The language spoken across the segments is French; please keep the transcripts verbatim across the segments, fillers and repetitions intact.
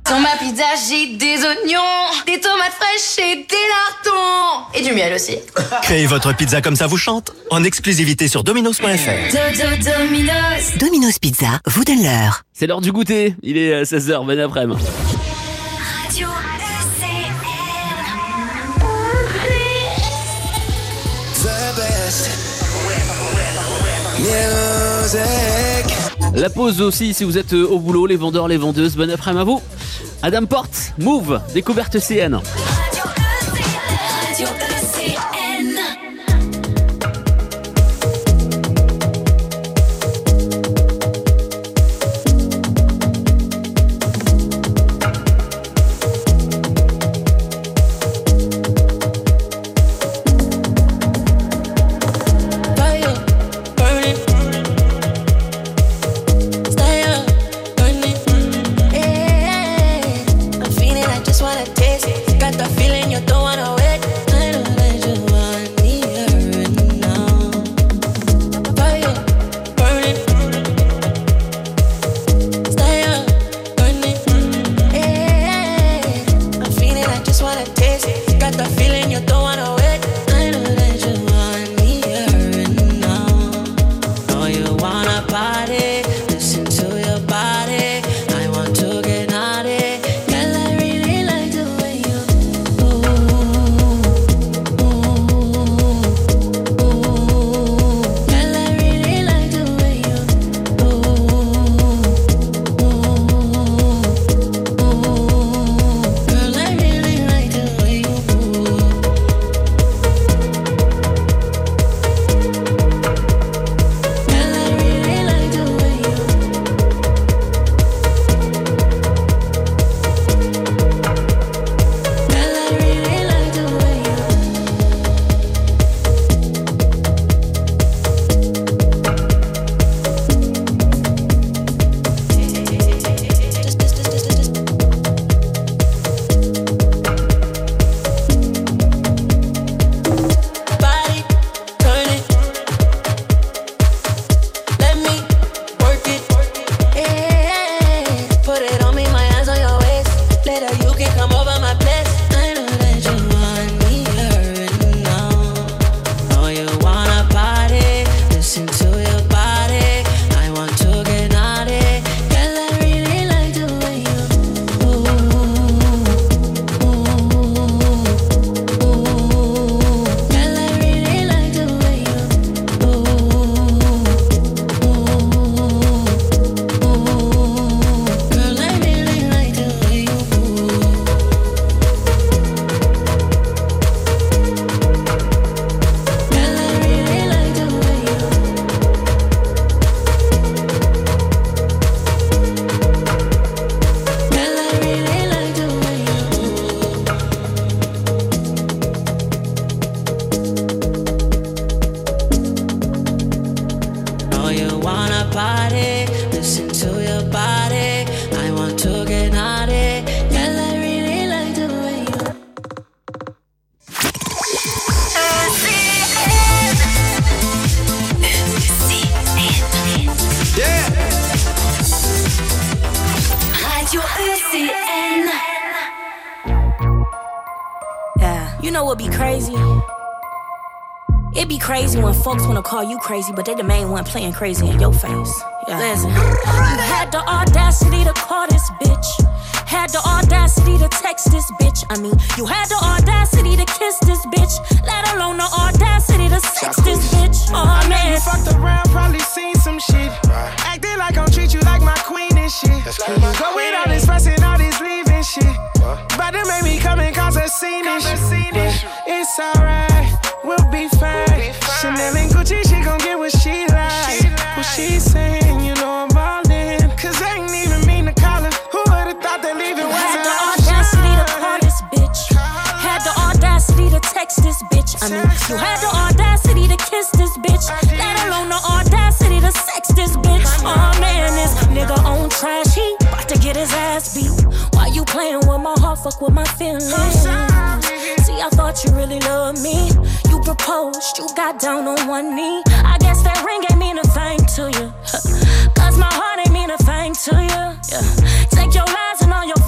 Dans ma pizza, j'ai des oignons, des tomates fraîches et des lardons. Et du miel aussi. Créez votre pizza comme ça vous chante, en exclusivité sur dominos point f r. Dodo Dominos. Domino's Pizza vous donne l'heure. C'est l'heure du goûter, il est seize heures, bon après-midi. Radio La pause aussi si vous êtes au boulot, les vendeurs, les vendeuses, bon après-midi à vous. Adam Porte, Move, découverte C N. Radio E C N. Folks wanna call you crazy, but they the main one playing crazy in your face. Yeah. Listen, you had the audacity to call this bitch. Had the audacity to text this bitch. I mean, you had the audacity to kiss this bitch. Let alone the audacity to sex this bitch. Oh I man, know you fucked around, probably seen some shit. Right. Acting like I'm treat you like my queen and shit. That's like you go with all this fussing, all this leaving shit. About to make me come and cause a scene and shit. It's alright, we'll be fine. Chanel and Gucci, she gon' get what she like. What she saying, you know I'm ballin'. Cause I ain't even mean to call her. Who would've thought that leaving was had the audacity to call this bitch. Had the audacity to text this bitch. I mean, you had the audacity to kiss this bitch. Let alone the audacity to sex this bitch. Oh man, this nigga on trash, he bout to get his ass beat. Why you playing with my heart, fuck with my feelings? See, I thought you really loved me. You proposed, you got down on one knee. I guess that ring ain't mean a thing to you. Cause my heart ain't mean a thing to you. Yeah. Take your lies and all your thanks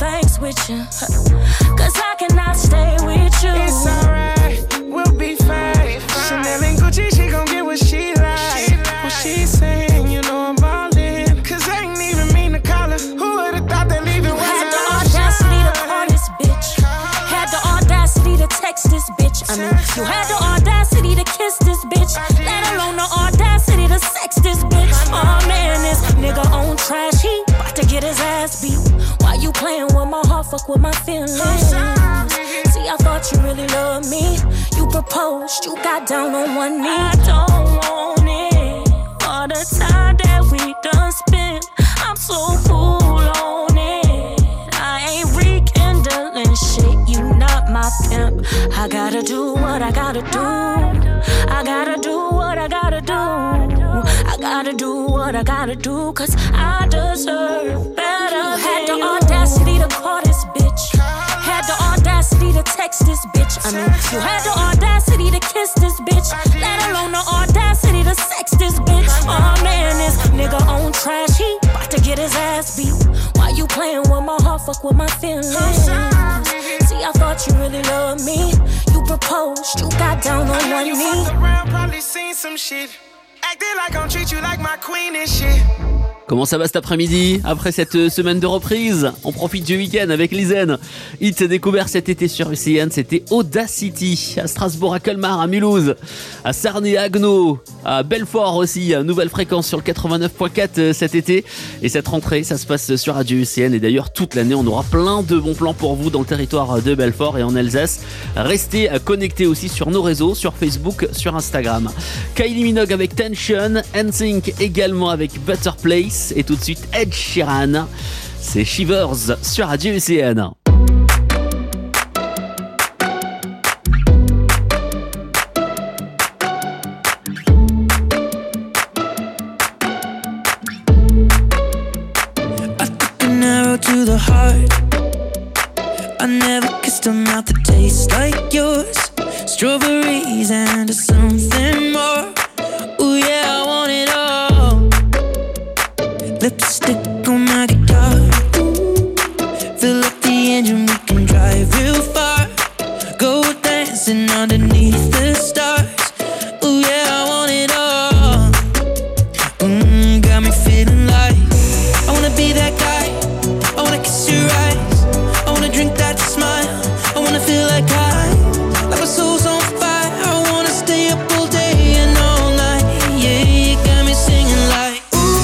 with you. Cause I cannot stay with you. It's alright, we'll be fine. Chanel and Gucci, she gon' get what she like. What she saying, you know I'm ballin'. Cause I ain't even mean to call her. Who would've thought that leaving was Had an the option? audacity to call this bitch. Had the audacity to text this bitch. I mean, you had the audacity to kiss this bitch. Let alone the audacity to sex this bitch. Oh man, this nigga on trash. He about to get his ass beat. Why you playing with my heart? Fuck with my feelings. See, I thought you really loved me. You proposed, you got down on one knee. I don't want it. For the time that we done spent, I'm so cool on it. I ain't rekindling shit, you not my pimp. I gotta do what I gotta do. I gotta do what I gotta do. I gotta do what I gotta do, cause I deserve better. You had the audacity to call this bitch. Had the audacity to text this bitch. I mean, you had the audacity to kiss this bitch. Let alone the audacity to sex this bitch. Oh man, this nigga on trash. He about to get his ass beat. Why you playing with my heart? Fuck with my feelings. See, I thought you really loved me. You proposed, you got down on one knee. You fucked around, probably seen some shit. Acting like I'm treat you like my queen and shit. Comment ça va cet après-midi? Après cette semaine de reprise, on profite du week-end avec Lizen. Hit découvert cet été sur U C N, c'était Audacity. À Strasbourg, à Colmar, à Mulhouse, à Sarney, à Haguenau, à Belfort aussi. Nouvelle fréquence sur le quatre-vingt-neuf point quatre cet été. Et cette rentrée, ça se passe sur Radio U C N. Et d'ailleurs, toute l'année, on aura plein de bons plans pour vous dans le territoire de Belfort et en Alsace. Restez connectés aussi sur nos réseaux, sur Facebook, sur Instagram. Kylie Minogue avec Tension, N Sync également avec Better Place. Et tout de suite Ed Sheeran, c'est Shivers sur Radio U C N. I took an arrow to the heart. I never kissed a mouth that tastes like yours. Strawberries and something more. Ooh yeah, I want it all. Lipstick on my guitar. Fill up the engine, we can drive real far. Go dancing underneath the stars. Ooh yeah, I want it all. Mm, got me feeling like I wanna be that guy. I wanna kiss your eyes. I wanna drink that smile. I wanna feel like I, like my soul's on fire. I wanna stay up all day and all night. Yeah, you got me singing like.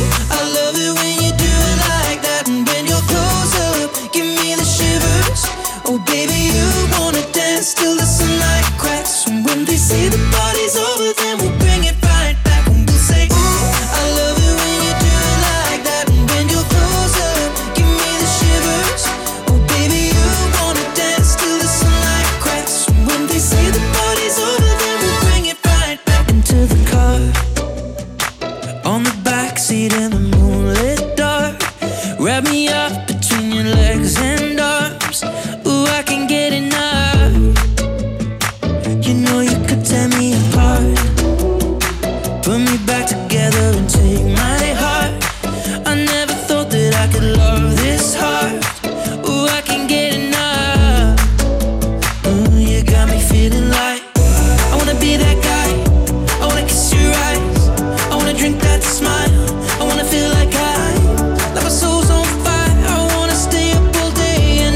Oh baby, you wanna dance till the sunlight cracks. And when they say the party's over, then we'll bring it right back. And we'll say, ooh, I love it when you do it like that. And when you're closer, give me the shivers. Oh baby, you wanna dance till the sunlight cracks. And when they say the party's over, then we'll bring it right back. Into the car, on the backseat in the moonlit dark. Wrap me up between your legs and arms. Ooh, I can get enough. You know you could tear me apart. Put me back together and take my heart. I never thought that I could love this hard. Ooh, I can get enough. Ooh, you got me feeling like I wanna be that guy. I wanna kiss your eyes. I wanna drink that smile. I wanna feel like I, like my soul's on fire. I wanna stay up all day.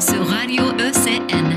sur Radio E C N.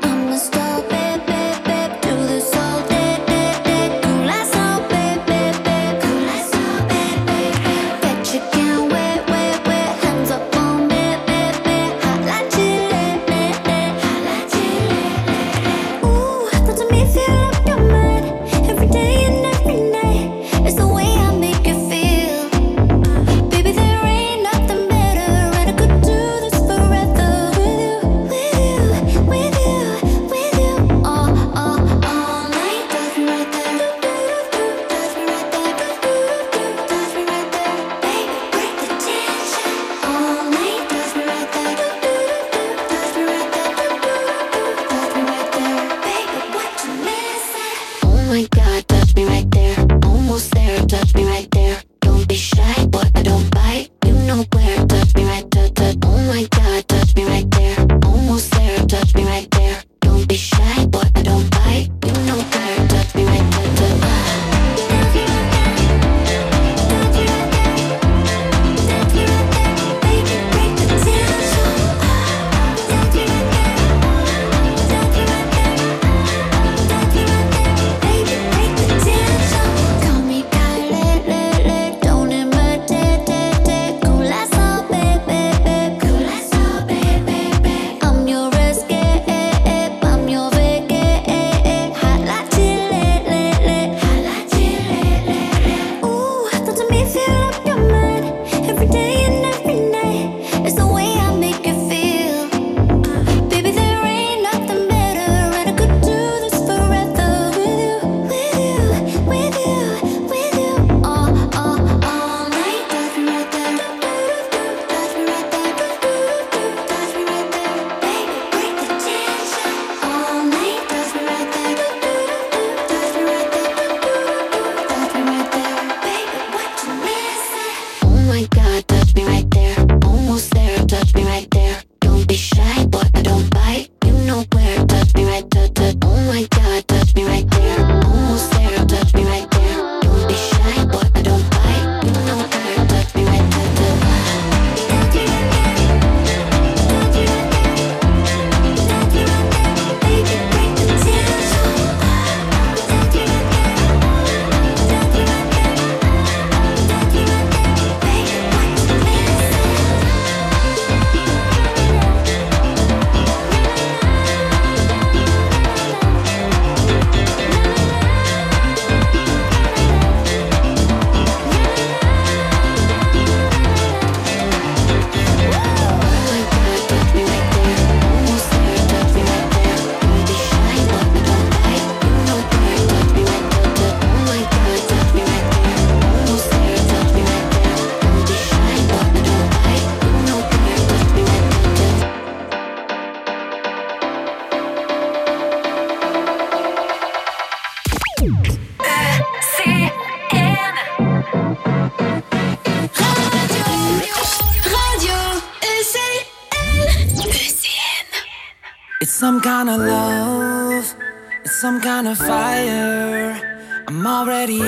Some kind of love, it's some kind of fire. I'm already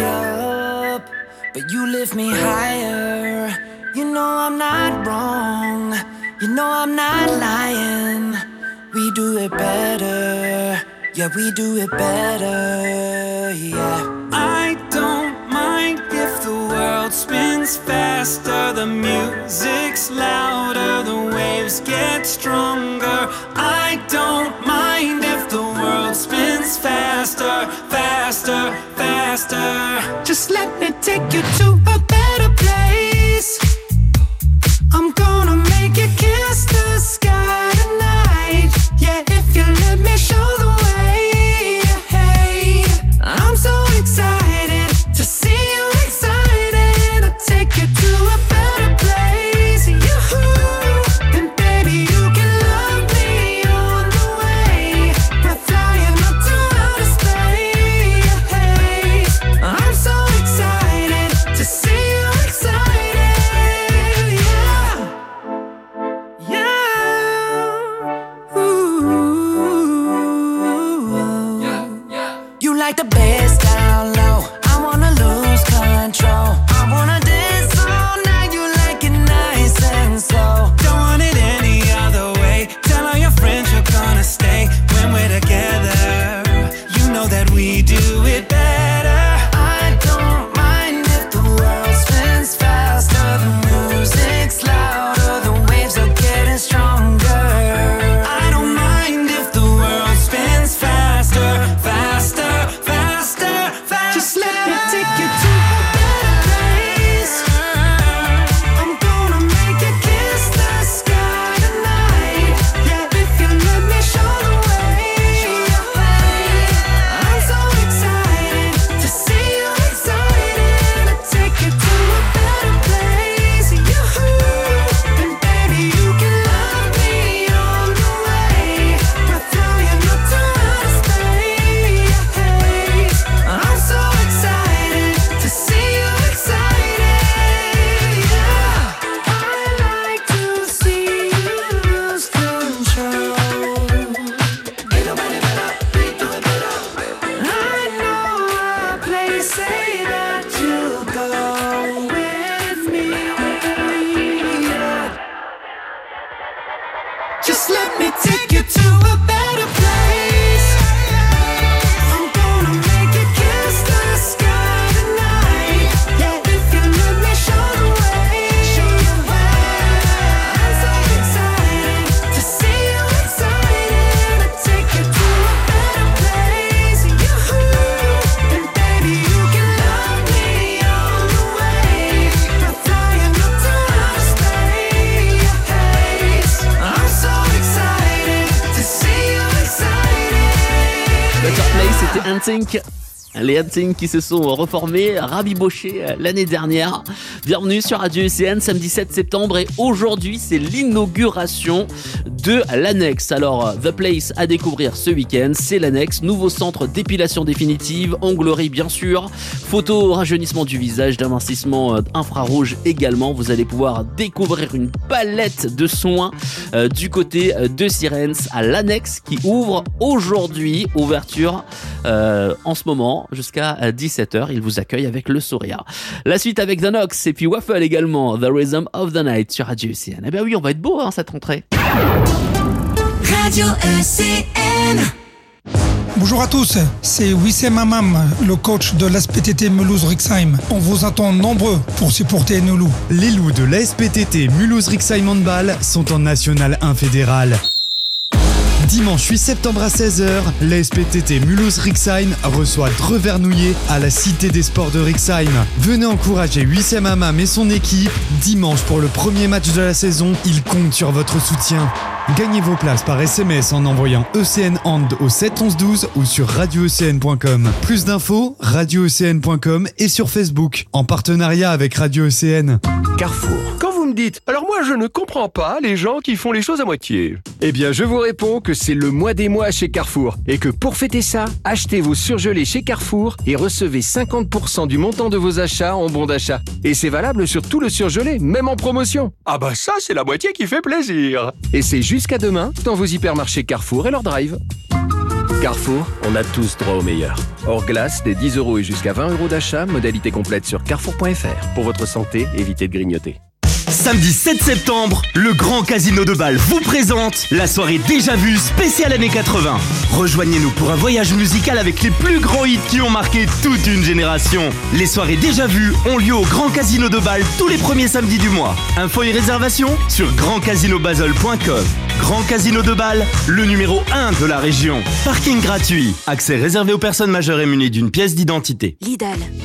up, but you lift me higher. You know I'm not wrong, you know I'm not lying. We do it better, yeah, we do it better, yeah. I don't mind if the world spins faster, the music's louder, the waves get stronger. I don't mind if the world spins faster, faster, faster. Just let me take you to a better place. I'm gonna make you kiss the sky tonight. Yeah, if you let me show the way. Hey, I'm so excited to see you excited. I'll take you to a better place. Yoo-hoo, and baby you can love me on the way. We're flying up to outer space. Hey, I'm so excited to see me say that you'll go with me. Just let me take you to a better place. I'm gonna make you kiss the sky tonight. Yeah, if you let me show the way, show the way. I'm so excited to see you excited. I take you to a better place. You and baby, you can love me all the way. We're flying up to outer space. I'm so excited to see you excited. Better Place, c'était N Sync. Les N Sync qui se sont reformés, rabibochés l'année dernière. Bienvenue sur Radio U C N, samedi sept septembre, et aujourd'hui c'est l'inauguration de l'Annexe. Alors The Place à découvrir ce week-end, c'est l'Annexe, nouveau centre d'épilation définitive, onglerie bien sûr, photo, rajeunissement du visage, d'amincissement infrarouge également. Vous allez pouvoir découvrir une palette de soins euh, du côté de Sirens à l'Annexe qui ouvre aujourd'hui, ouverture euh, en ce moment jusqu'à dix-sept heures. Il vous accueille avec le sourire. La suite avec The Nox et puis Waffle également, The Rhythm of the Night sur Radio U C N. Eh ben oui, on va être beau hein, cette rentrée. Radio E C N. Bonjour à tous, c'est Wissem Hamam, le coach de l'A S P T T Mulhouse-Rixheim. On vous attend nombreux pour supporter nos loups. Les loups de l'A S P T T Mulhouse-Rixheim Handball sont en National un fédéral. Dimanche huit septembre à seize heures, l'A S P T T Mulhouse-Rixheim reçoit Dreux-Vernouillet à la Cité des Sports de Rixheim. Venez encourager Wissem Hamam et son équipe. Dimanche pour le premier match de la saison, il compte sur votre soutien. Gagnez vos places par S M S en envoyant E C N Hand au sept onze douze ou sur radio e c n point com. Plus d'infos, radio e c n point com et sur Facebook, en partenariat avec Radio E C N. Carrefour. Quand vous me dites, alors moi je ne comprends pas les gens qui font les choses à moitié. Eh bien je vous réponds que c'est le mois des mois chez Carrefour et que pour fêter ça, achetez vos surgelés chez Carrefour et recevez cinquante pour cent du montant de vos achats en bon d'achat. Et c'est valable sur tout le surgelé, même en promotion. Ah bah ça c'est la moitié qui fait plaisir. Et c'est jusqu'à demain dans vos hypermarchés Carrefour et leur drive. Carrefour, on a tous droit au meilleur. Hors glace, des dix euros et jusqu'à vingt euros d'achat, modalité complète sur carrefour point f r. Pour votre santé, évitez de grignoter. Samedi sept septembre, le Grand Casino de Bâle vous présente la soirée déjà vue spéciale années quatre-vingts. Rejoignez-nous pour un voyage musical avec les plus grands hits qui ont marqué toute une génération. Les soirées déjà vues ont lieu au Grand Casino de Bâle tous les premiers samedis du mois. Infos et réservations sur grand casino basel point com. Grand Casino de Bâle, le numéro un de la région. Parking gratuit. Accès réservé aux personnes majeures et munies d'une pièce d'identité. Lidl.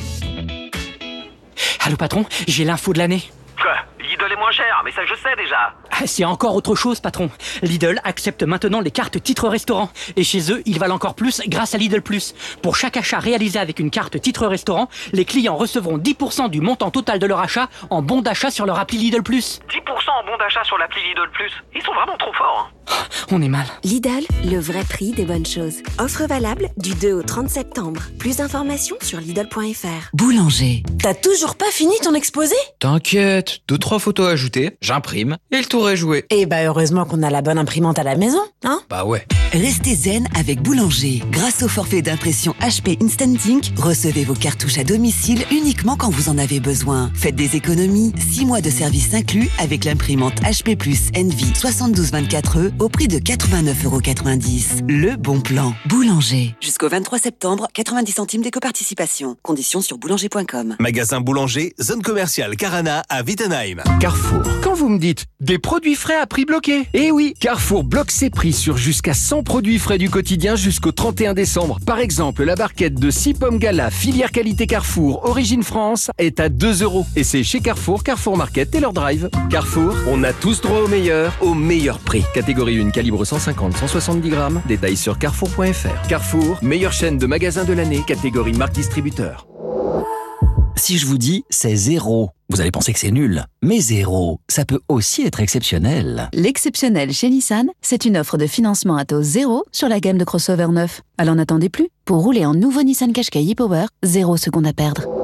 Allô patron, j'ai l'info de l'année. Quoi ? Lidl est moins cher, mais ça je sais déjà. Ah, c'est encore autre chose, patron. Lidl accepte maintenant les cartes titres restaurant. Et chez eux, ils valent encore plus grâce à Lidl Plus. Pour chaque achat réalisé avec une carte titre restaurant, les clients recevront dix pour cent du montant total de leur achat en bon d'achat sur leur appli Lidl Plus. dix pour cent en bon d'achat sur l'appli Lidl Plus. Ils sont vraiment trop forts. Hein. On est mal. Lidl, le vrai prix des bonnes choses. Offre valable du deux au trente septembre. Plus d'informations sur lidl point f r. Boulanger. T'as toujours pas fini ton exposé ? T'inquiète, deux trois photos ajoutées, j'imprime et le tour est joué. Eh bah heureusement qu'on a la bonne imprimante à la maison, hein ? Bah ouais. Restez zen avec Boulanger. Grâce au forfait d'impression H P Instant Ink, recevez vos cartouches à domicile uniquement quand vous en avez besoin. Faites des économies, six mois de service inclus avec l'imprimante H P plus Envy soixante-douze vingt-quatre E au prix de quatre-vingt-neuf euros quatre-vingt-dix. Le bon plan. Boulanger. Jusqu'au vingt-trois septembre, quatre-vingt-dix centimes d'éco-participation. Conditions sur boulanger point com. Magasin Boulanger, zone commerciale Carana à Wittenheim. Carrefour. Quand vous me dites des produits frais à prix bloqué, eh oui, Carrefour bloque ses prix sur jusqu'à cent produits frais du quotidien jusqu'au trente et un décembre. Par exemple, la barquette de six pommes Gala, filière qualité Carrefour, origine France, est à deux euros. Et c'est chez Carrefour, Carrefour Market et leur drive. Carrefour, on a tous droit au meilleur, au meilleur prix. Catégorie un, calibre cent cinquante à cent soixante-dix grammes. Détails sur carrefour point f r. Carrefour, meilleure chaîne de magasins de l'année, catégorie marque distributeur. Si je vous dis c'est zéro, vous allez penser que c'est nul. Mais zéro, ça peut aussi être exceptionnel. L'exceptionnel chez Nissan, c'est une offre de financement à taux zéro sur la gamme de crossover neuf. Alors n'attendez plus. Pour rouler en nouveau Nissan Qashqai e-Power, zéro seconde à perdre.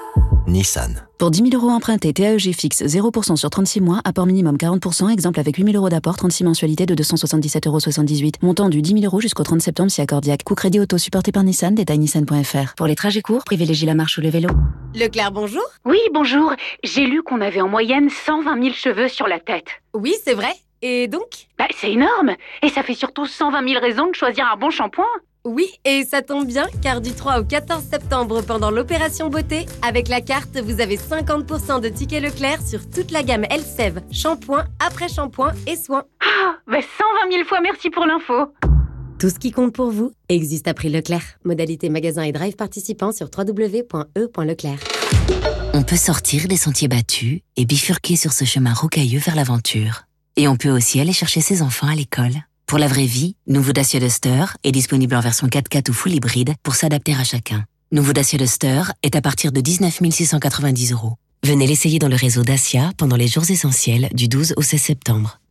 Nissan. Pour dix mille euros empruntés, T A E G fixe zéro pour cent sur trente-six mois, apport minimum quarante pour cent, exemple avec huit mille euros d'apport, trente-six mensualités de deux cent soixante-dix-sept euros soixante-dix-huit. Montant du dix mille euros jusqu'au trente septembre si accordiaque. Coût crédit auto supporté par Nissan, détail nissan point f r. Pour les trajets courts, privilégiez la marche ou le vélo. Leclerc, bonjour. Oui, bonjour. J'ai lu qu'on avait en moyenne cent vingt mille cheveux sur la tête. Oui, c'est vrai. Et donc? Bah, c'est énorme. Et ça fait surtout cent vingt mille raisons de choisir un bon shampoing. Oui, et ça tombe bien, car du trois au quatorze septembre, pendant l'opération beauté, avec la carte, vous avez cinquante pour cent de tickets Leclerc sur toute la gamme Elseve, shampoing, après-shampoing et soins. Ah, bah cent vingt mille fois merci pour l'info. Tout ce qui compte pour vous existe à prix Leclerc. Modalité magasin et drive participants sur w w w point e point leclerc. On peut sortir des sentiers battus et bifurquer sur ce chemin rocailleux vers l'aventure. Et on peut aussi aller chercher ses enfants à l'école. Pour la vraie vie, nouveau Dacia Duster est disponible en version quatre-quatre ou full hybride pour s'adapter à chacun. Nouveau Dacia Duster est à partir de dix-neuf mille six cent quatre-vingt-dix euros. Venez l'essayer dans le réseau Dacia pendant les jours essentiels du douze au seize septembre.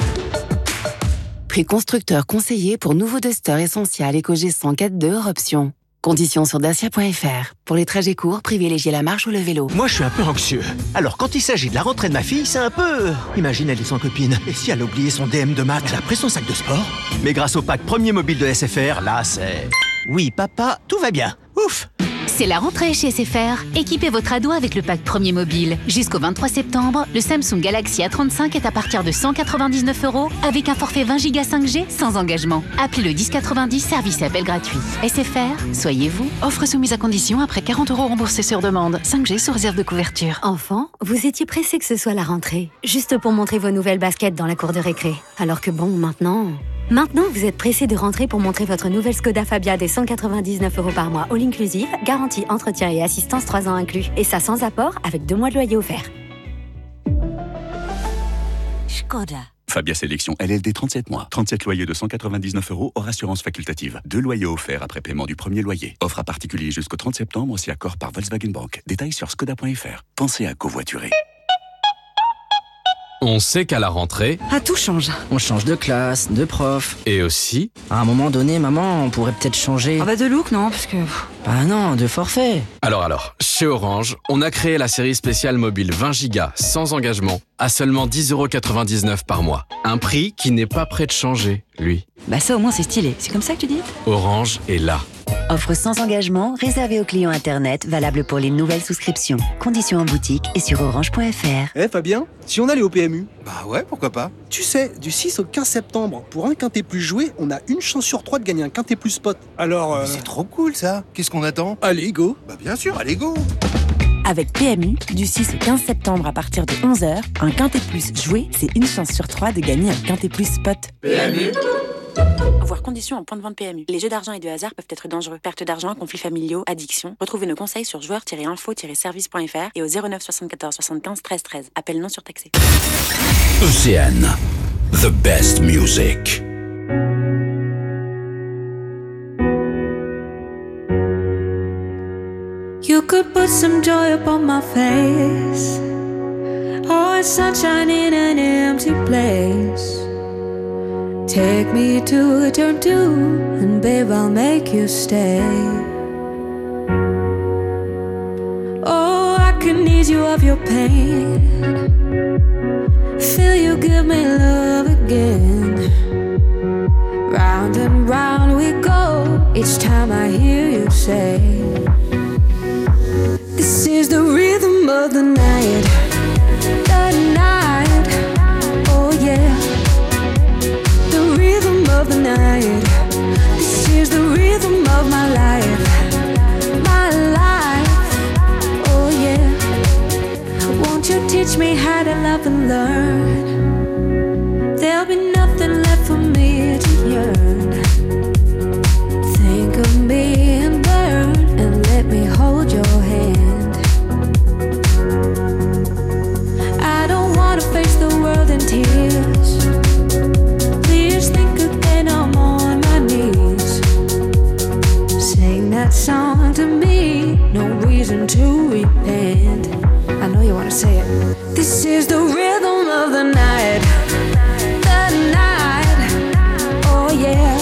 Prix constructeur conseillé pour nouveau Duster Essential EcoG cent quatre deux hors option. Conditions sur dacia point f r. Pour les trajets courts, privilégiez la marche ou le vélo. Moi, je suis un peu anxieux. Alors, quand il s'agit de la rentrée de ma fille, c'est un peu... Imagine, elle est sans copine. Et si elle a oublié son D M de maths, elle a pris son sac de sport. Mais grâce au pack premier mobile de S F R, là, c'est... Oui, papa, tout va bien. Ouf. C'est la rentrée chez S F R. Équipez votre ado avec le pack premier mobile. Jusqu'au vingt-trois septembre, le Samsung Galaxy A trente-cinq est à partir de cent quatre-vingt-dix-neuf euros avec un forfait vingt giga cinq G sans engagement. Appelez le dix quatre-vingt-dix, service et appel gratuit. S F R, soyez vous. Offre soumise à condition après quarante euros remboursés sur demande. cinq G sous réserve de couverture. Enfant, vous étiez pressé que ce soit la rentrée, juste pour montrer vos nouvelles baskets dans la cour de récré. Alors que bon, maintenant... Maintenant, vous êtes pressé de rentrer pour montrer votre nouvelle Skoda Fabia des cent quatre-vingt-dix-neuf euros par mois, all inclusive, garantie, entretien et assistance trois ans inclus. Et ça sans apport, avec deux mois de loyer offert. Skoda. Fabia Sélection L L D trente-sept mois. trente-sept loyers de cent quatre-vingt-dix-neuf euros hors assurance facultative. Deux loyers offerts après paiement du premier loyer. Offre à particulier jusqu'au trente septembre, aussi accord par Volkswagen Bank. Détails sur skoda point f r. Pensez à covoiturer. On sait qu'à la rentrée... Ah, tout change. On change de classe, de prof. Et aussi... À un moment donné, maman, on pourrait peut-être changer... Ah bah de look, non, parce que... Ah non, de forfait. Alors alors, chez Orange, on a créé la série spéciale mobile vingt gigas sans engagement à seulement dix euros quatre-vingt-dix-neuf par mois. Un prix qui n'est pas prêt de changer, lui. Bah ça au moins c'est stylé, c'est comme ça que tu dis? Orange est là. Offre sans engagement, réservée aux clients Internet, valable pour les nouvelles souscriptions. Conditions en boutique et sur orange point f r. Eh Fabien, si on allait au P M U? Bah ouais, pourquoi pas. Tu sais, du six au quinze septembre, pour un quintet plus joué, on a une chance sur trois de gagner un quintet plus spot. Alors... Euh... C'est trop cool ça. Qu'est-ce qu'on attend? Allez, go. Bah bien sûr, allez, go. Avec P M U, du six au quinze septembre à partir de onze heures, un quintet plus joué, c'est une chance sur trois de gagner un quintet plus spot. P M U. Voir conditions en point de vente P M U. Les jeux d'argent et de hasard peuvent être dangereux. Perte d'argent, conflits familiaux, addiction. Retrouvez nos conseils sur joueurs tiret info tiret service point f r et au zéro neuf soixante-quatorze soixante-quinze treize treize. Appel non surtaxé. E C N, the best music. You could put some joy upon my face. Oh, it's sunshine in an empty place. Take me to a turn two, and babe, I'll make you stay. Oh, I can ease you of your pain. Feel you give me love again. Round and round we go, each time I hear you say, this is the rhythm of the night. The night, oh yeah. Of the night, this is the rhythm of my life, my life, oh yeah. Won't you teach me how to love and learn? There'll be nothing left for me to yearn. Think of me and burn, and let me hold your hand. I don't wanna face the world in tears. Please think again, I'm on my knees. Sing that song to me, no reason to repent. I know you wanna say it. This is the rhythm of the night. The night, oh yeah.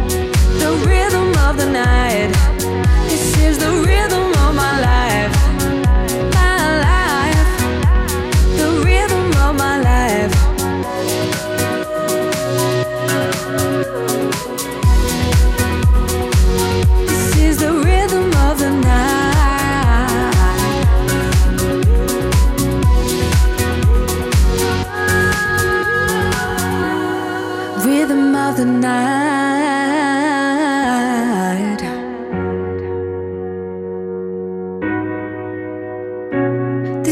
The rhythm of the night. This is the rhythm of my life.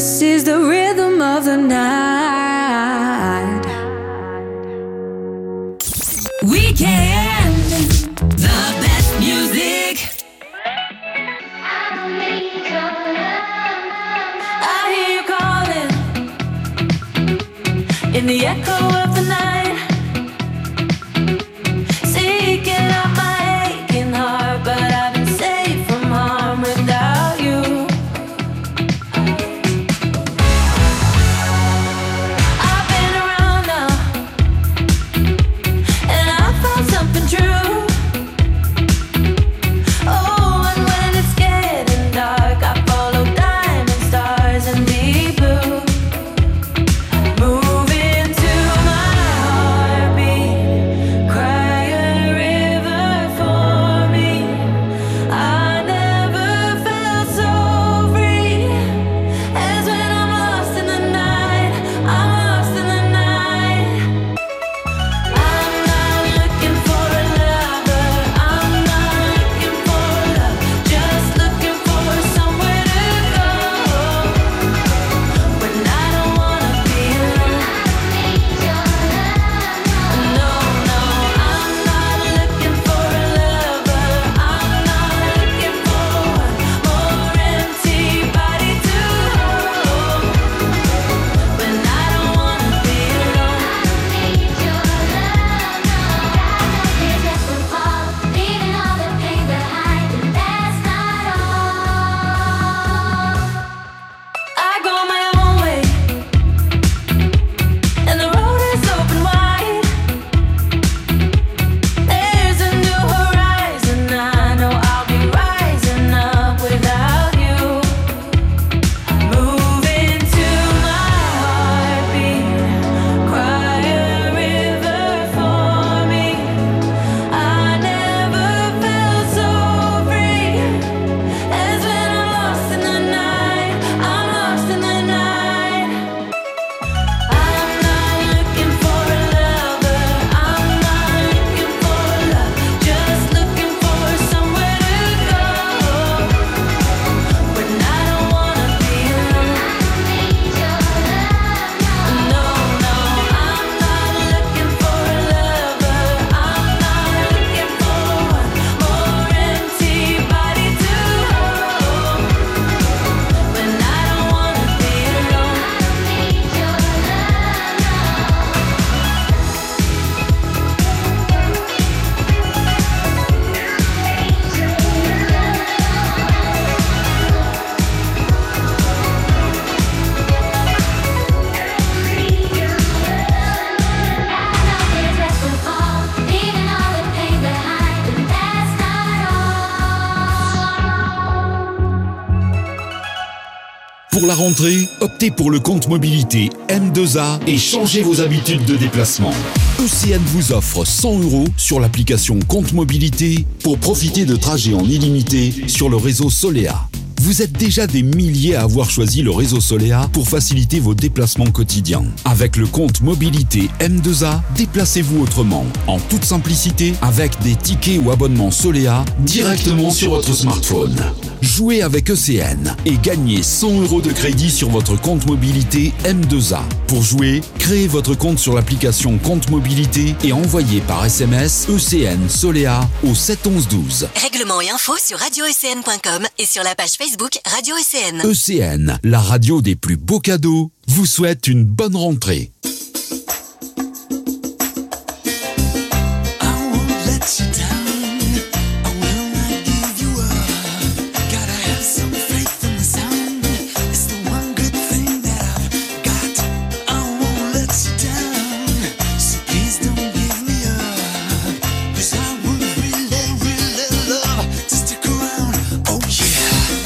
This is the rhythm of the night. Weekend, the best music. I hear you calling in the echo of the night, seeking out my aching heart, but I've been safe from harm without you. I've been around now, and I found something true. Oh, and when it's getting dark, I follow diamond stars and deep blue. Moving to my heartbeat, cry a river for me. I never felt so free as when I'm lost in the night. I'm lost in the night. I'm not looking for a lover. I'm not looking for love. Just looking for somewhere to go when I don't wanna be alone. No, no, I'm not looking for a lover. I'm not looking for one more empty body to hold when I don't wanna be alone. Leaving all the pain behind, and that's not all. I go my own way, and the road is open wide. There's a new horizon. I know I'll be rising up without you. Moving to my heartbeat, cry a river for me. I never felt so free as when I'm lost in the night. I'm lost in the night. I'm not looking for a lover. I'm not looking for love. Just looking for somewhere to go when I don't wanna be alone. No, no, I'm not looking for a lover. I'm not looking for one more empty body to hold when I don't wanna be alone. Leaving all the pain behind, and that's not all. Pour la rentrée, optez pour le compte mobilité M deux A et changez vos habitudes de déplacement. E C N vous offre cent euros sur l'application Compte Mobilité pour profiter de trajets en illimité sur le réseau Solea. Vous êtes déjà des milliers à avoir choisi le réseau Solea pour faciliter vos déplacements quotidiens. Avec le compte mobilité M deux A, déplacez-vous autrement, en toute simplicité, avec des tickets ou abonnements Solea directement sur votre smartphone. Jouez avec E C N et gagnez cent euros de crédit sur votre compte mobilité M deux A. Pour jouer, créez votre compte sur l'application Compte Mobilité et envoyez par S M S E C N Solea au sept onze douze. Règlement et infos sur radio e c n point com et sur la page Facebook Radio E C N. E C N, la radio des plus beaux cadeaux, vous souhaite une bonne rentrée.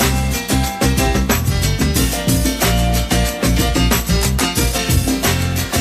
Oh yeah.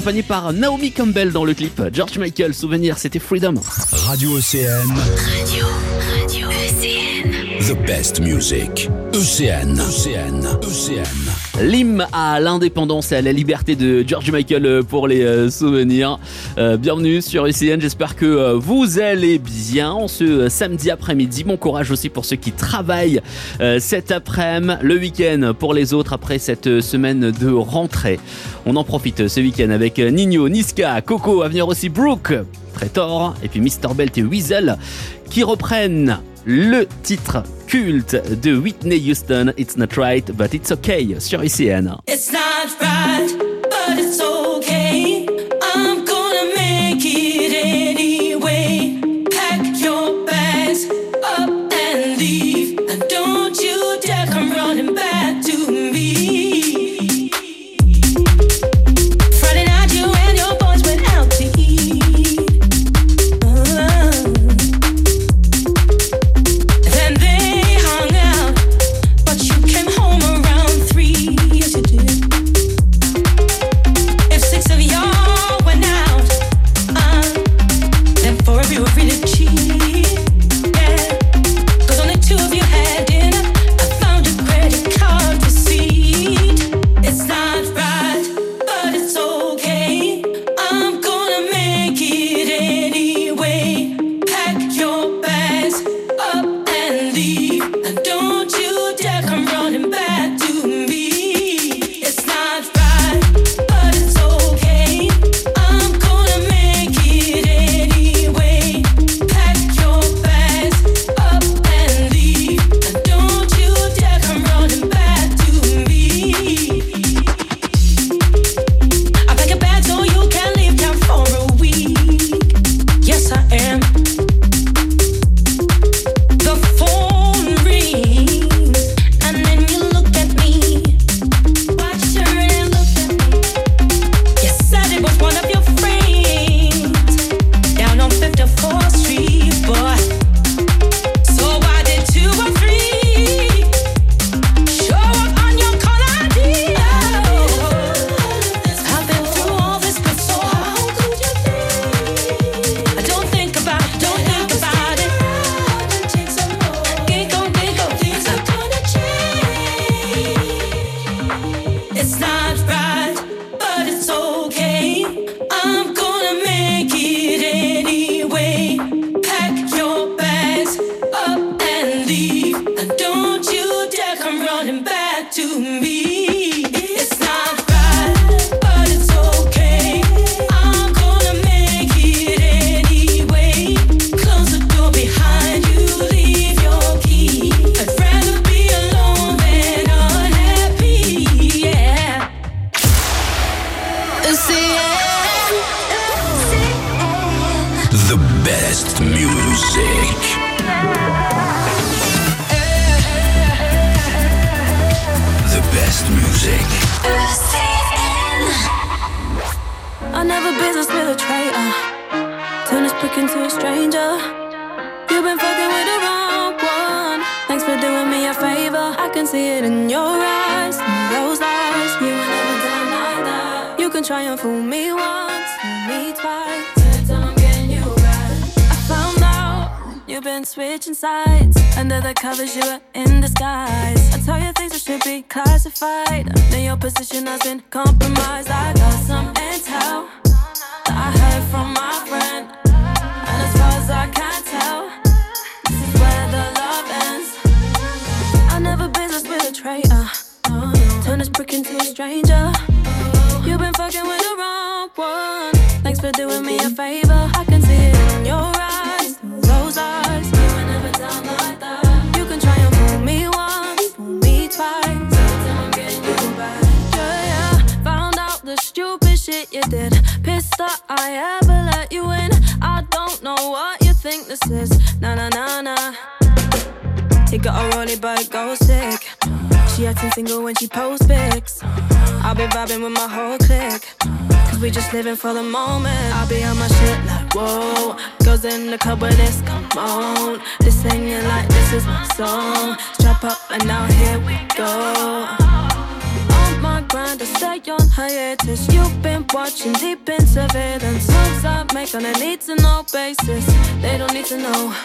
accompagné par Naomi Campbell dans le clip. George Michael, souvenir, c'était Freedom. Radio E C N. Radio, Radio E C N. The best music. E C N. E C N. E C N. L'hymne à l'indépendance et à la liberté de George Michael pour les euh, souvenirs. Euh, bienvenue sur E C N, j'espère que euh, vous allez bien en ce euh, samedi après-midi. Bon courage aussi pour ceux qui travaillent euh, cet après-midi, le week-end pour les autres après cette euh, semaine de rentrée. On en profite ce week-end avec euh, Nino, Niska, Coco, à venir aussi Brooke, Traitor et puis mister Belt et Weasel qui reprennent le titre culte de Whitney Houston, It's Not Right, But It's Okay, sur E C N. It's not right, but it's okay. I'm gonna make it anyway. Pack your bags up and leave. And don't you dare come running back to me. Friday night you and your boys went out to eat. Uh, then they hung out, but you came home around three. Yes, you did. If six of y'all went out, uh, then four of you were really cheap. Yeah, 'cause only two of you had dinner. I found a credit card receipt. It's not right, but it's okay. I'm gonna make it anyway. Pack your bags up and leave. And don't you dare come running back to me. It's not right, but it's okay. I'm gonna make it anyway. Pack your bags up and leave. And don't you dare come running back to me. I pack a bag so you can leave town for a week. Yes, I am. The phone rings, and then you look at me. Watch her and look at me. You said it was one of your friends down on fifty-fourth Street, boy. So why did two or three show up on your call I D? I've been through all this before. How could you think? I don't think about, don't think about it. Think on, think on, things are gonna change. It's not right, but it's okay. I'm gonna make it anyway. Pack your bags up and leave. And don't you dare come running back to me. It's not right, but it's okay. I'm gonna make it anyway. Close the door behind you, leave your key. I'd rather be alone than unhappy, yeah. C N, The best music. The best music. I never business with a traitor. Turn this prick into a stranger. You've been fucking with the wrong one. Thanks for doing me a favor. I can see it in your eyes, in those eyes. You were never down like that. You can try and fool me once, fool me twice. Every time I'm getting you right. I found out you've been switching sides. Under the covers you were in disguise. I tell you things that should be classified. Then your position has been compromised. I got some intel that I heard from my friend. And as far as I can tell, this is where the love ends. I never business with a traitor. Turn this brick into a stranger. You've been fucking with the wrong one. Thanks for doing me a favor. I can see it in your eyes, those eyes. You were never down like that. You can try and fool me once, fool me twice. Every time I'm getting you back. Yeah, yeah. Found out the stupid shit you did. Pissed that I ever let you in. I don't know what you think this is. Nah, nah, nah, nah. He got a rollie but it goes sick. She acting single when she posts pics. I'll be vibing with my whole clique. Cause we just living for the moment. I'll be on my shit like whoa. Goes in the club with this, come on. This singing like this is my song. Strap up and now here we go. Oh my grind to stay on hiatus. You've been watching deep in surveillance. Moves I make on a need to know basis. They don't need to know.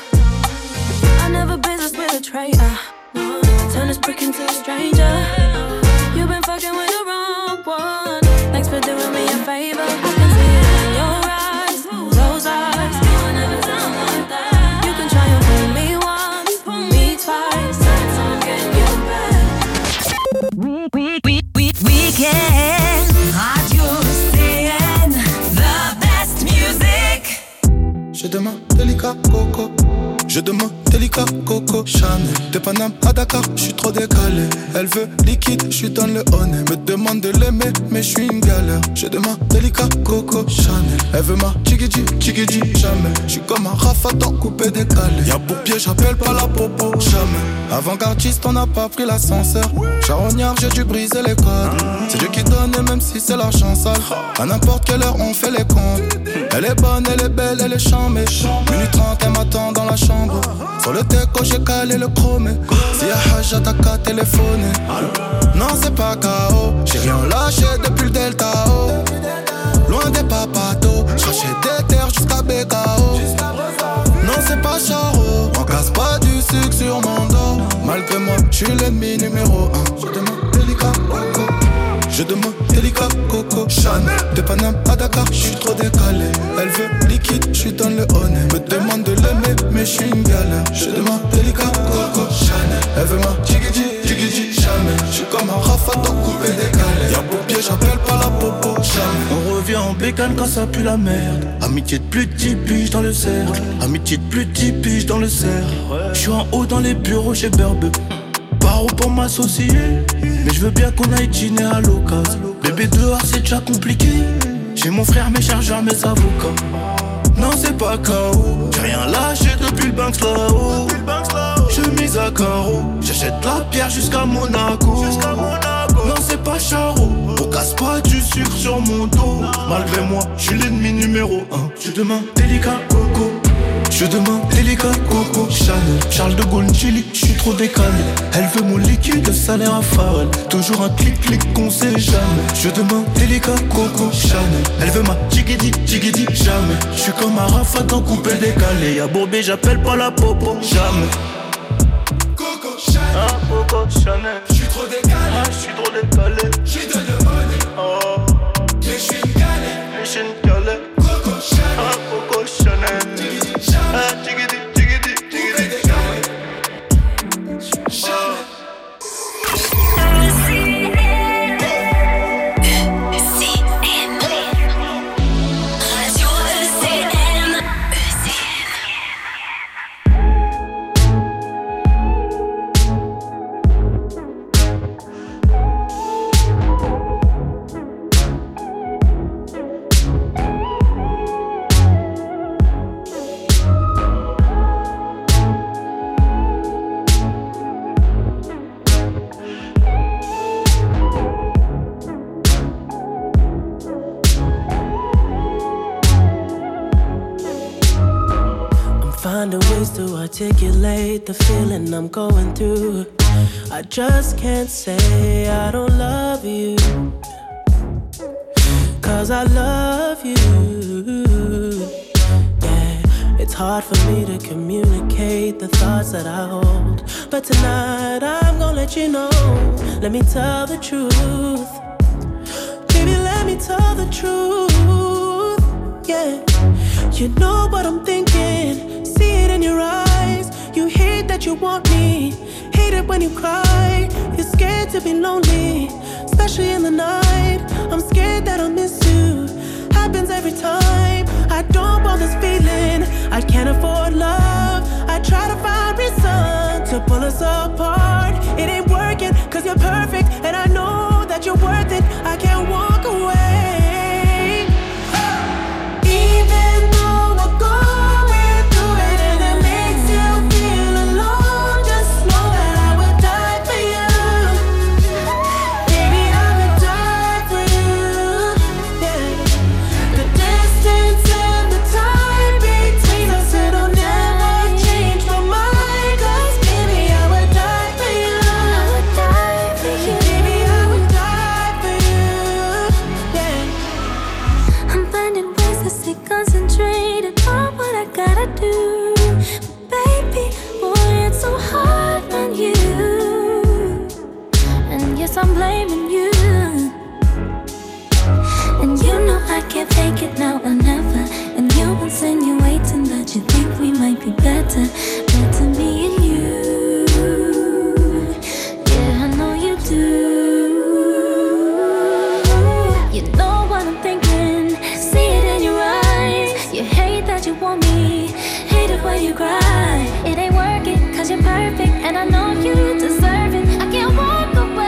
I never business with a traitor. No. Turn this prick into a stranger. You've been fucking with the wrong one. Thanks for doing me a favor. I can see it in your eyes, those eyes. You will never sound like that. You can try and fool me once, fool me twice. I'm getting you back. We, we, we, we, weekend. Radio C N, the best music. Je demande délicat coco. Je demande délicat coco Chanel. De Paname à Dakar, je suis trop décalé. Elle veut liquide, je suis dans le honey. Me demande de l'aimer, mais je suis une galère. Je demande délicat coco Chanel. Elle veut ma chigidi, chigidi, jamais. Je suis comme un rafatan coupé décalé. Y'a pour pied, j'appelle pas la popo, jamais. Avant-gardiste, on n'a pas pris l'ascenseur. Charognard, j'ai dû briser les codes. C'est Dieu qui donne, et même si c'est l'argent sale. À n'importe quelle heure, on fait les comptes. Elle est bonne, elle est belle, elle est chambée. Minute trente, elle m'attend dans la chambre. Sur le teco, j'ai calé le chromé. Si y'a Hajj, t'as qu'à téléphoner. Non, c'est pas K O. J'ai rien lâché depuis le Delta O. Loin des papatos. J'rachète des terres jusqu'à B K O. Non, c'est pas Charo. On casse pas du sucre sur mon dos. Malgré moi, j'suis l'ennemi numéro un. Je demande délicat coco. Je demande délicat coco Chanel. De Paname à Dakar, j'suis trop décalé. Elle veut liquide, j'suis dans le honey. Me demande de l'aimer, mais j'suis une galère. Je demande délicat coco Chanel. Elle veut ma jigidi, jigidi, jamais. J'suis comme un rafatan coupé décalé. Y'a pour pied, j'appelle pas la popo, jamais. On revient en bécane quand ça pue la merde. Amitié de plus de dix piges dans le cercle. Amitié de plus de dix piges dans le cercle. J'suis en haut dans les bureaux chez Burbe. Paro pour m'associer. Mais je veux bien qu'on aille dîner à l'occasion. Bébé dehors c'est déjà compliqué. J'ai mon frère, mes chargeurs, mes avocats. Non c'est pas K O. J'ai rien lâché depuis le Banks là-haut. Je mise à carreau. J'achète la pierre jusqu'à Monaco. Non c'est pas Charo. On casse pas du sucre sur mon dos. Malgré moi, je suis l'ennemi numéro un. Je demande délicat coco. Je demande délicat coco Chanel. Charles de Gaulle Chili, je suis trop décalé. Elle veut mon liquide, le salaire à Pharrell. Toujours un clic-clic qu'on sait jamais. Je demande délicat coco Chanel. Elle veut ma jigidi, jigidi, jamais. Je suis comme un rafatan coupé décalé. Y'a Bourbé, j'appelle pas la popo, jamais. Coco Chanel, ah, Coco Chanel. Je suis trop décalé, ah, je suis trop décalé. J'suis de le money, oh. Mais je suis une galère, mais je suis une galère. Coco Chanel, ah, Coco Chanel. Ah, tigidi, tigidi, tigidi, Chanel. Finding ways to articulate the feeling I'm going through. I just can't say I don't love you, 'cause I love you. Yeah, it's hard for me to communicate the thoughts that I hold, but tonight I'm gonna let you know. Let me tell the truth. Baby, let me tell the truth. Yeah, you know what I'm thinking. See it in your eyes. You hate that you want me. Hate it when you cry. You're scared to be lonely, especially in the night. I'm scared that I'll miss you. Happens every time. I don't want this feeling. I can't afford love. I try to find reason to pull us apart. It ain't working 'cause you're perfect, and I know that you're worth it. I can't walk away. Even though we're going through it and it makes you feel alone, just know that I would die for you. Baby, I would die for you. Yeah. The distance and the time between us, it'll never change my mind. 'Cause baby, I would die for you. I would die for you. Baby, I would die for you. it now or never. And you insinuating that you think we might be better, better me and you. Yeah, I know you do. You know what I'm thinking, see it in your eyes. You hate that you want me, hate it when you cry. It ain't working cause you're perfect, and I know you deserve it. I can't walk away.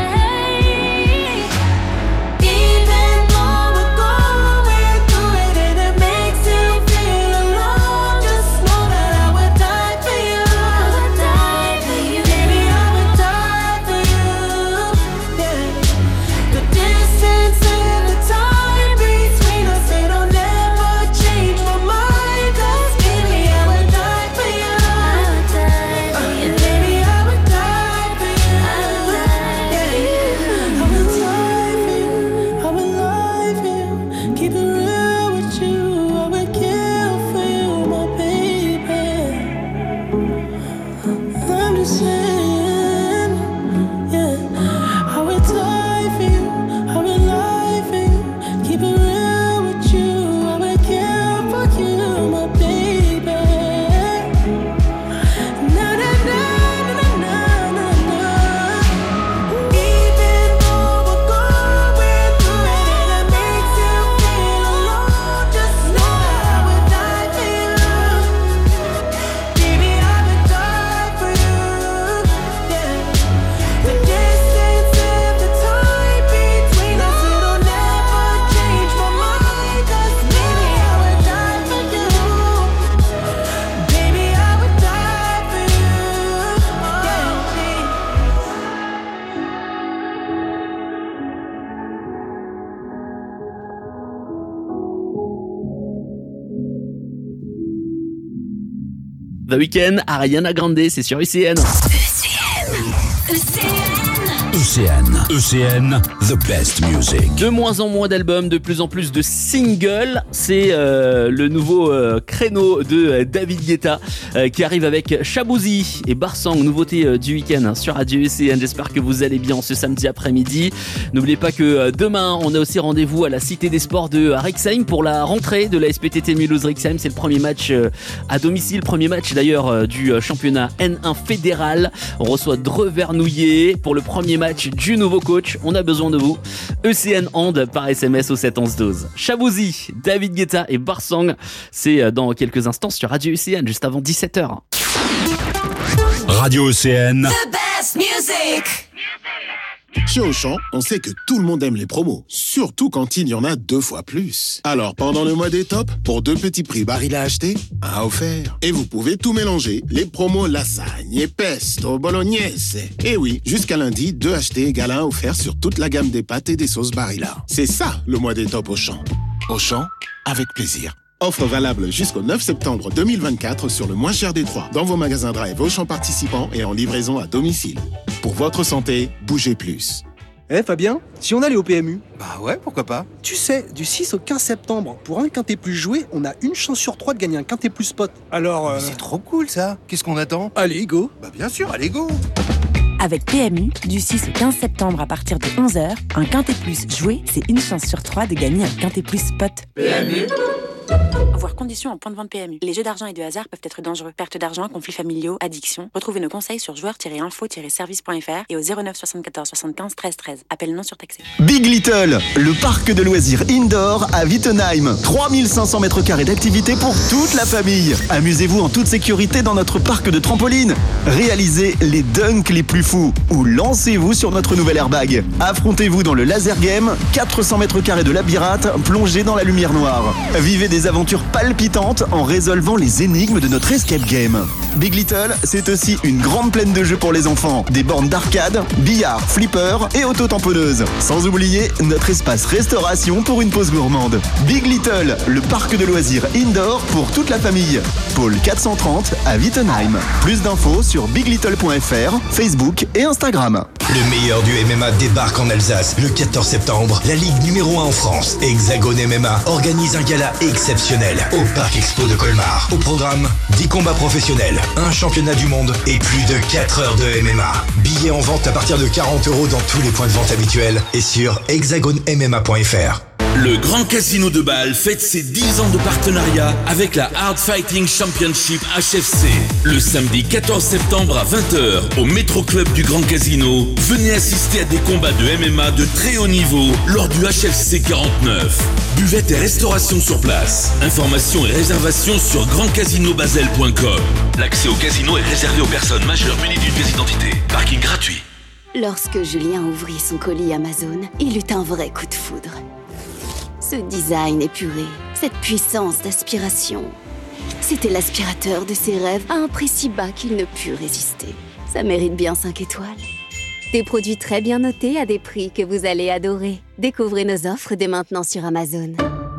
Even though we're going through it and it makes you feel alone, just know that I would die for you. I would die for you. Baby, I would die for you. Yeah. The distance and the time between us, it'll never change my mind. Cause baby, I would die for you. I would die for you. And baby, I would die for you. I would die for you. I would lie for you. I would lie for you. Keep it real with you. I would kill for you, my baby. I'm just saying, yeah. I would die for you. I would lie for you. Keep it real with you. I would kill for you, my baby. Na na na na na na na. Even though we're going through it and it makes you feel alone, just know that I would die for you. Baby, I would die for you. Yeah. The distance and the time between us, it'll never change my mind. Cause baby, I would die for you. Baby, I would die for you. The Weeknd, Ariana Grande, c'est sur U C N. E C N. E C N, the best music. De moins en moins d'albums, de plus en plus de singles. C'est euh, le nouveau euh, créneau de euh, David Guetta euh, qui arrive avec Shaboozey et Barsang, nouveauté euh, du week-end hein, sur Radio U C N. J'espère que vous allez bien ce samedi après-midi. N'oubliez pas que euh, demain, on a aussi rendez-vous à la Cité des Sports de Rixheim pour la rentrée de la S P T T Mulhouse Rixheim. C'est le premier match euh, à domicile, premier match d'ailleurs euh, du euh, championnat N un fédéral. On reçoit Dreux Vernouillet pour le premier match du nouveau coach. On a besoin de vous. E C N Hand par S M S au sept onze douze. Shaboozey, David Guetta et Barsang, c'est dans quelques instants sur Radio U C N, juste avant dix-sept heures. Radio U C N. The best music. Chez Auchan, on sait que tout le monde aime les promos, surtout quand il y en a deux fois plus. Alors pendant le mois des tops, pour deux petits prix baril à acheter, un offert. Et vous pouvez tout mélanger, les promos lasagne et pesto, bolognaise. Et oui, jusqu'à lundi, deux achetés égale un offert sur toute la gamme des pâtes et des sauces Barilla. C'est ça le mois des tops Auchan. Auchan, avec plaisir. Offre valable jusqu'au neuf septembre deux mille vingt-quatre sur le moins cher des trois, dans vos magasins Drive Auchan participants et en livraison à domicile. Pour votre santé, bougez plus. Eh Fabien, si on allait au P M U? Bah ouais, pourquoi pas. Tu sais, du six au quinze septembre, pour un quintet plus joué, on a une chance sur trois de gagner un quintet plus spot. Alors... Euh... Mais c'est trop cool ça. Qu'est-ce qu'on attend? Allez, go. Bah bien sûr, allez, go. Avec P M U, du six au quinze septembre à partir de onze heures, un quintet plus joué, c'est une chance sur trois de gagner un quintet plus spot. P M U. Voir conditions en point de vente P M U. Les jeux d'argent et de hasard peuvent être dangereux. Perte d'argent, conflits familiaux, addiction. Retrouvez nos conseils sur joueurs tiret info tiret service point f r et au zéro neuf soixante-quatorze soixante-quinze treize treize. Appel non surtaxé. Big Little, le parc de loisirs indoor à Wittenheim. trois mille cinq cents mètres carrés d'activité pour toute la famille. Amusez-vous en toute sécurité dans notre parc de trampolines. Réalisez les dunks les plus fous ou lancez-vous sur notre nouvel airbag. Affrontez-vous dans le laser game, quatre cents mètres carrés de labyrinthe plongé dans la lumière noire. Vivez des aventures palpitantes en résolvant les énigmes de notre escape game. Big Little, c'est aussi une grande plaine de jeux pour les enfants, des bornes d'arcade, billard, flipper et auto-tamponneuse. Sans oublier notre espace restauration pour une pause gourmande. Big Little, le parc de loisirs indoor pour toute la famille. Pôle quatre cent trente à Wittenheim. Plus d'infos sur big little point f r, Facebook et Instagram. Le meilleur du M M A débarque en Alsace. Le quatorze septembre, la ligue numéro un en France, Hexagone M M A, organise un gala exceptionnel au Parc Expo de Colmar. Au programme, dix combats professionnels, un championnat du monde et plus de quatre heures de M M A. Billets en vente à partir de quarante euros dans tous les points de vente habituels et sur hexagone m m a point f r. Le Grand Casino de Bâle fête ses dix ans de partenariat avec la Hard Fighting Championship H F C. Le samedi quatorze septembre à vingt heures au Métro Club du Grand Casino, venez assister à des combats de M M A de très haut niveau lors du H F C quarante-neuf. Buvette et restauration sur place. Informations et réservations sur grand casino basel point com. L'accès au casino est réservé aux personnes majeures munies d'une pièce d'identité. Parking gratuit. Lorsque Julien ouvrit son colis Amazon, il eut un vrai coup de foudre. Ce design épuré, cette puissance d'aspiration. C'était l'aspirateur de ses rêves à un prix si bas qu'il ne put résister. Ça mérite bien cinq étoiles. Des produits très bien notés à des prix que vous allez adorer. Découvrez nos offres dès maintenant sur Amazon.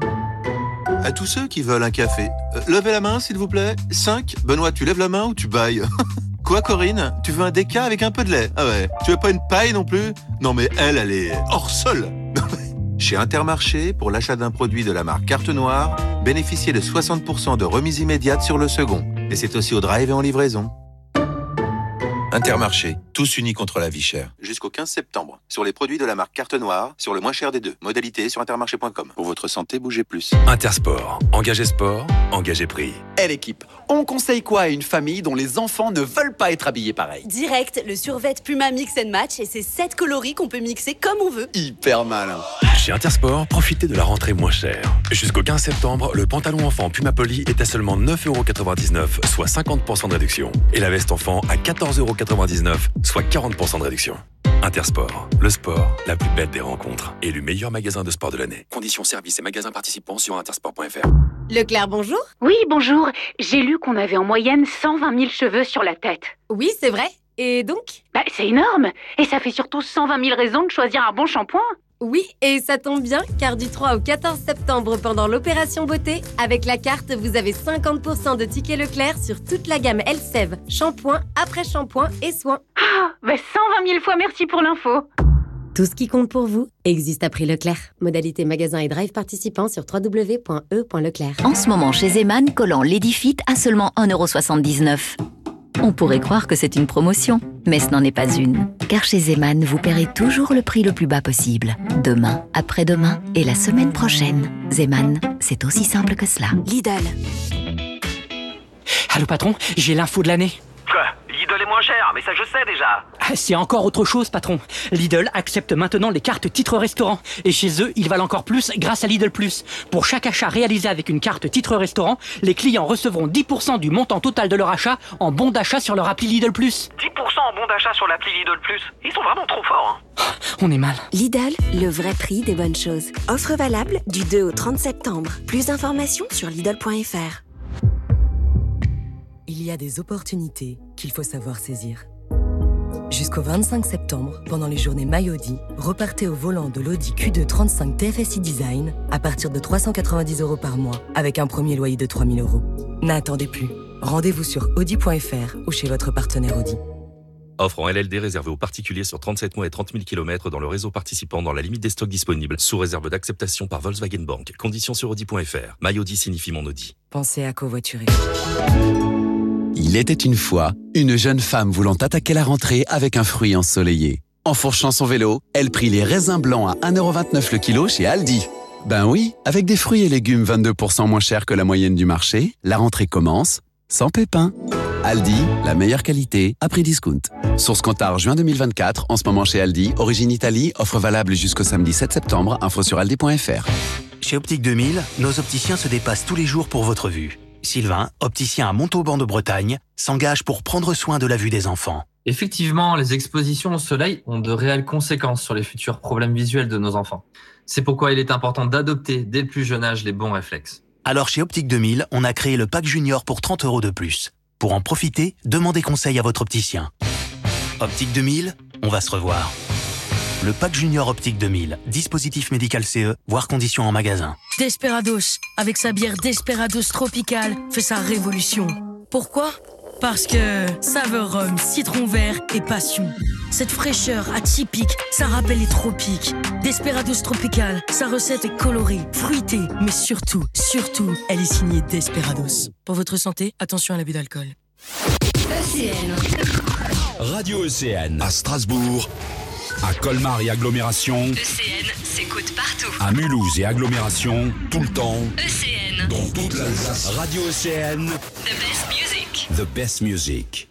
À tous ceux qui veulent un café, euh, levez la main s'il vous plaît. cinq. Benoît, tu lèves la main ou tu bailles? Quoi Corinne? Tu veux un déca avec un peu de lait? Ah ouais. Tu veux pas une paille non plus? Non mais elle, elle est hors sol. Chez Intermarché, pour l'achat d'un produit de la marque Carte Noire, bénéficiez de soixante pour cent de remise immédiate sur le second. Et c'est aussi au drive et en livraison. Intermarché, tous unis contre la vie chère. Jusqu'au quinze septembre. Sur les produits de la marque Carte Noire, sur le moins cher des deux. Modalité sur intermarché point com. Pour votre santé, bougez plus. Intersport. Engagez sport, engagez prix. Eh l'équipe, on conseille quoi à une famille dont les enfants ne veulent pas être habillés pareil? Direct, le survêt Puma Mix and Match et ses sept coloris qu'on peut mixer comme on veut. Hyper malin. Chez Intersport, profitez de la rentrée moins chère. Jusqu'au quinze septembre, le pantalon enfant Puma Poly est à seulement neuf euros quatre-vingt-dix-neuf, soit cinquante pour cent de réduction. Et la veste enfant à quatorze euros quatre-vingt-dix-neuf, soit quarante pour cent de réduction. Intersport, le sport, la plus belle des rencontres. Élu meilleur magasin de sport de l'année. Conditions services et magasins participants sur intersport point f r. Leclerc, bonjour. Oui, bonjour. J'ai lu qu'on avait en moyenne cent vingt mille cheveux sur la tête. Oui, c'est vrai. Et donc? Bah, c'est énorme. Et ça fait surtout cent vingt mille raisons de choisir un bon shampoing. Oui, et ça tombe bien, car du trois au quatorze septembre, pendant l'opération beauté, avec la carte, vous avez cinquante pour cent de tickets Leclerc sur toute la gamme Elseve, shampoing, après-shampoing et soins. Ah, bah cent vingt mille fois merci pour l'info. Tout ce qui compte pour vous existe à prix Leclerc. Modalité magasin et drive participants sur w w w point e point leclerc. En ce moment chez Zeman, collant Ladyfit à seulement un euro soixante-dix-neuf. On pourrait croire que c'est une promotion, mais ce n'en est pas une. Car chez Zeman, vous paierez toujours le prix le plus bas possible. Demain, après-demain et la semaine prochaine. Zeman, c'est aussi simple que cela. Lidl. Allô patron, j'ai l'info de l'année. Quoi? Lidl est moins cher, mais ça je sais déjà. C'est encore autre chose, patron. Lidl accepte maintenant les cartes titres restaurant. Et chez eux, ils valent encore plus grâce à Lidl Plus. Pour chaque achat réalisé avec une carte titre restaurant, les clients recevront dix pour cent du montant total de leur achat en bon d'achat sur leur appli Lidl Plus. dix pour cent en bon d'achat sur l'appli Lidl Plus. Ils sont vraiment trop forts, hein. On est mal. Lidl, le vrai prix des bonnes choses. Offre valable du deux au trente septembre. Plus d'informations sur lidl point f r. Il y a des opportunités qu'il faut savoir saisir. Jusqu'au vingt-cinq septembre, pendant les journées MyAudi, repartez au volant de l'Audi Q deux trente-cinq T F S I Design à partir de trois cent quatre-vingt-dix euros par mois, avec un premier loyer de trois mille euros. N'attendez plus. Rendez-vous sur audi point f r ou chez votre partenaire Audi. Offre en L L D réservée aux particuliers sur trente-sept mois et trente mille kilomètres dans le réseau participant dans la limite des stocks disponibles, sous réserve d'acceptation par Volkswagen Bank. Conditions sur audi point f r. MyAudi signifie mon Audi. Pensez à covoiturer. Il était une fois une jeune femme voulant attaquer la rentrée avec un fruit ensoleillé. Enfourchant son vélo, elle prit les raisins blancs à un euro vingt-neuf le kilo chez Aldi. Ben oui, avec des fruits et légumes vingt-deux pour cent moins chers que la moyenne du marché, la rentrée commence sans pépins. Aldi, la meilleure qualité à prix discount. Source comptable juin deux mille vingt-quatre, en ce moment chez Aldi, origine Italie, offre valable jusqu'au samedi sept septembre, info sur aldi point f r. Chez Optique deux mille, nos opticiens se dépassent tous les jours pour votre vue. Sylvain, opticien à Montauban de Bretagne, s'engage pour prendre soin de la vue des enfants. Effectivement, les expositions au soleil ont de réelles conséquences sur les futurs problèmes visuels de nos enfants. C'est pourquoi il est important d'adopter dès le plus jeune âge les bons réflexes. Alors chez Optique deux mille, on a créé le pack junior pour trente euros de plus. Pour en profiter, demandez conseil à votre opticien. Optique deux mille, on va se revoir. Le pack junior Optique deux mille, dispositif médical C E, voire conditions en magasin. Desperados, avec sa bière Desperados Tropical, fait sa révolution. Pourquoi ? Parce que saveur rhum, citron vert et passion. Cette fraîcheur atypique, ça rappelle les tropiques. Desperados Tropical, sa recette est colorée, fruitée, mais surtout, surtout, elle est signée Desperados. Pour votre santé, attention à l'abus d'alcool. E C N. Radio E C N. À Strasbourg, à Colmar et agglomération. E C N, c'est côté écoute partout. À Mulhouse et agglomération, tout le temps. E C N. Dans toute l'Alsace. Radio E C N. The best music. The best music.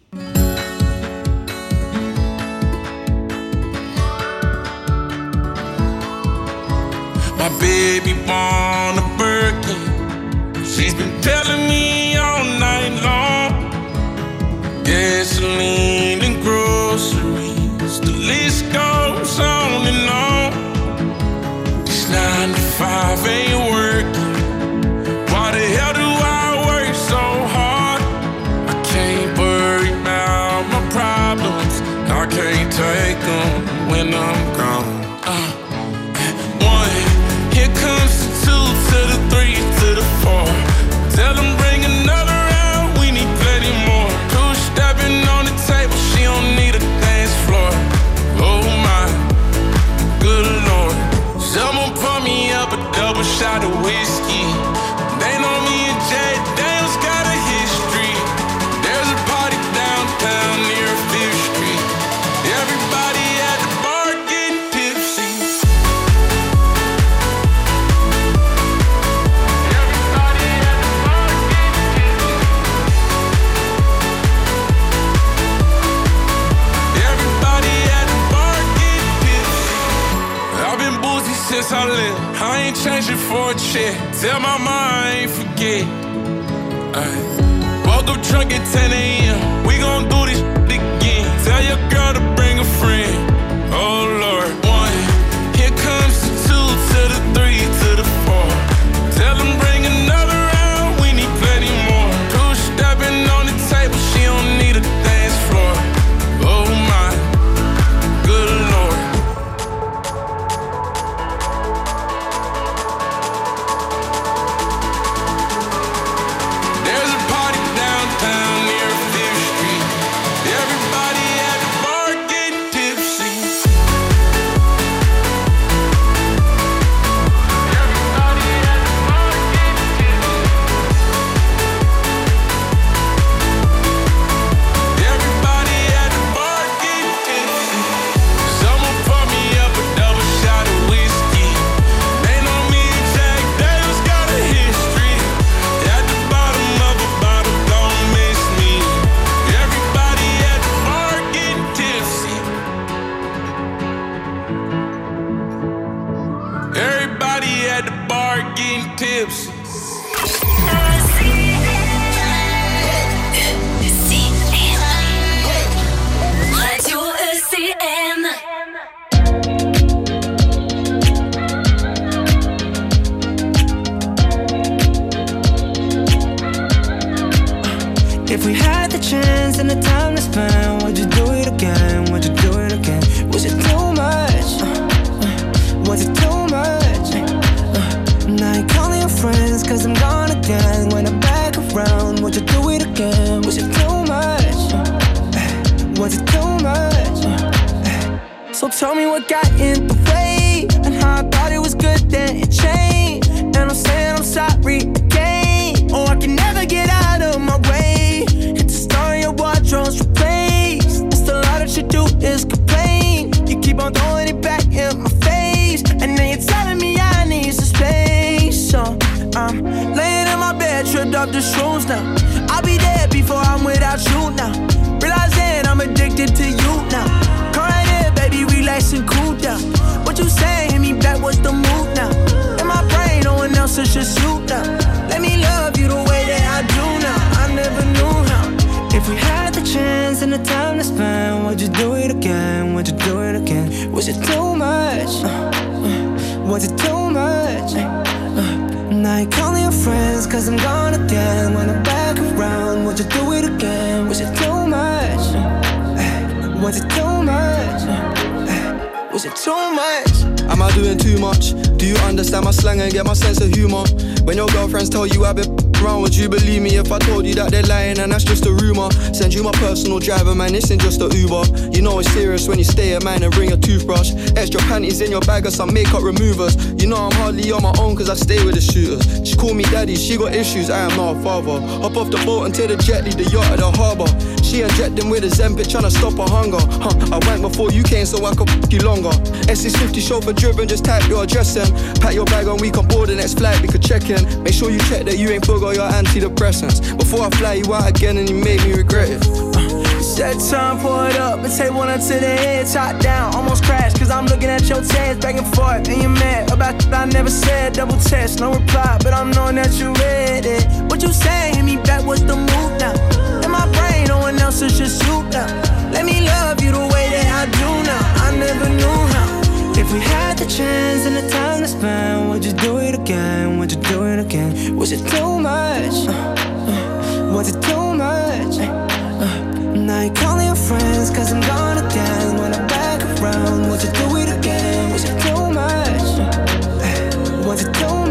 My baby born a Birkin. She's been telling me all night long. Gasoline and groceries, the list goes on and on. This nine to five ain't working. Why the hell do I work so hard? I can't worry about my problems. I can't take them when I'm gone. Uh, one, here comes the two to the three to the four. Tell them bring another round, we need plenty more. Two stepping on the table, she don't need a dance floor. Oh my, good lord. Someone pour me up a double shot of whiskey. They know me and Jay Daniels got a history. There's a party downtown near Fifth Street. Everybody at the bar getting tipsy. Everybody at the bar getting tipsy. Everybody at the bar getting tipsy. I've been boozy since I left. I ain't changing for a check. Tell my mom I ain't forget. Ay. Woke up drunk at ten a.m. We gon' do this shit again. Tell your girl to bring a friend. Oh Lord. One, here comes the two to the three to the four. Tell them bring another round, we need plenty more. Two stepping on the table, she don't need a dance floor. Oh my, good lord. There's a party downtown near Fifth Street. Everybody at the bar getting tipsy. Everybody at the bar getting tipsy. Everybody at the bar getting tipsy. Someone pour me up a double shot of whiskey. They know me and Jack Daniels got a history. At the bottom of a bottle, don't miss me. Everybody at the bar getting tipsy. Everybody at the bar getting tipsy. Radio E C N. If we had the chance and the time to spend, would you do it again? Would you do it again? Was it too much? Uh, uh, was it too much? Uh, now you're calling your friends cause I'm gone again. When I'm back around, would you do it again? Was it too much? Uh, uh, was it too much? Uh, uh, so tell me what got in the way, and how I thought it was good, then it changed. And I'm saying I'm sorry again. Oh, I can never get out of my way. It's a story your wardrobe's replaced. It's a lot that you do is complain. You keep on throwing it back in my face, and then you're telling me I need some space. So I'm laying in my bed, tripped off the shrooms now. I'll be there before I'm without you now. Realizing I'm addicted to you now. Come right here, baby, relax and cool down. What you saying? Hit me back, what's the move now? In my brain, no one else, it's just you now. Let me love you the way that I do now. I never knew how. If we had the chance and the time to spend, would you do it again? Would you do it again? Was it too much? Uh, uh, was it too much? Uh, now you're calling your friends cause I'm gone again. When I'm back around, would you do it again? Was it too much? Uh, was it too much? Uh, was it too much? Am I doing too much Do you understand my slang and get my sense of humor? When your girlfriends tell you I've been around, would you believe me if I told you that they're lying and that's just a rumor? Send you my personal driver, man, this ain't just a Uber. You know it's serious when you stay at mine and bring a toothbrush. Extra panties in your bag or some makeup removers. You know I'm hardly on my own cause I stay with the shooters. She call me daddy, she got issues, I am not a father. Hop off the boat and take the jet, leave the yacht at the harbour. She injecting with a Zempic, tryna stop her hunger. Huh, I went before you came so I could f*** you longer. S six fifty chauffeur driven, just type your address in. Pack your bag and we can board the next flight, we could check in. Make sure you check that you ain't forgot your antidepressants before I fly you out again and you made me regret it. Set time, pour it up, and take one up to the head, top down, almost crashed, cause I'm looking at your tears back and forth, and you're mad about th- I never said, double test, no reply, but I'm knowing that you read it. What you say, hit me back, what's the move now? In my brain, no one else is just you now. Let me love you the way that I do now, I never knew how. If we had the chance and the time to spend, would you do it again, would you do it again? Was it too much? Uh, uh, was it too much? Uh, Now you're calling your friends cause I'm gone again. When I'm back around, would you do it again? Was it too much? Was it too much?